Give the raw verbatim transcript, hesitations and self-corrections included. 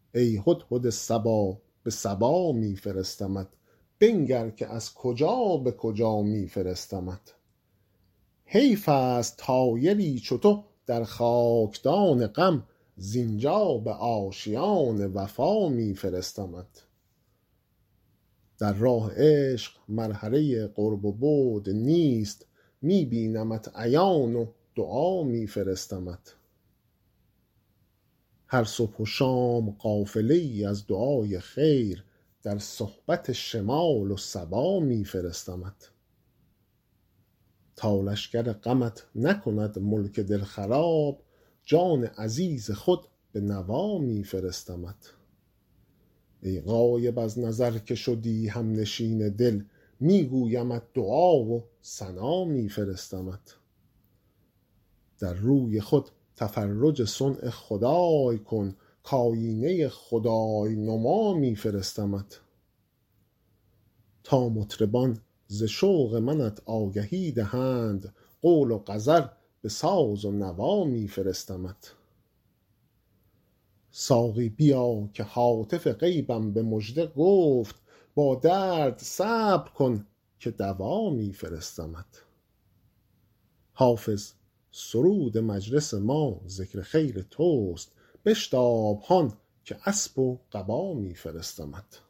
ای هدهد صبا به صبا می فرستمت، بنگر که از کجا به کجا می فرستمت. حیف است طایری چو تو در خاکدان غم، زینجا به آشیان وفا می فرستمت. در راه عشق مرحله قرب و بعد نیست، می بینمت عیان و دعا می فرستمت. هر صبح و شام قافله ای از دعای خیر، در صحبت شمال و صبا می فرستمت. تا لشکر غمت نکند ملک دل خراب، جان عزیز خود به نوا می فرستمت. ای غایب از نظر که شدی همنشین دل، می گویمت دعا و ثنا می فرستمت. در روی خود تفرج صنع خدای کن، کآیینه خدای نما می فرستمت. تا مطربان ز شوق منت آگهی دهند، قول و غزل به ساز و نوا می فرستمت. ساقی بیا که هاتف غیبم به مژده گفت، با درد صبر کن که دوا می فرستمت. حافظ سرود مجلس ما ذکر خیر توست، بشتاب هان که اسب و قبا می فرستمت.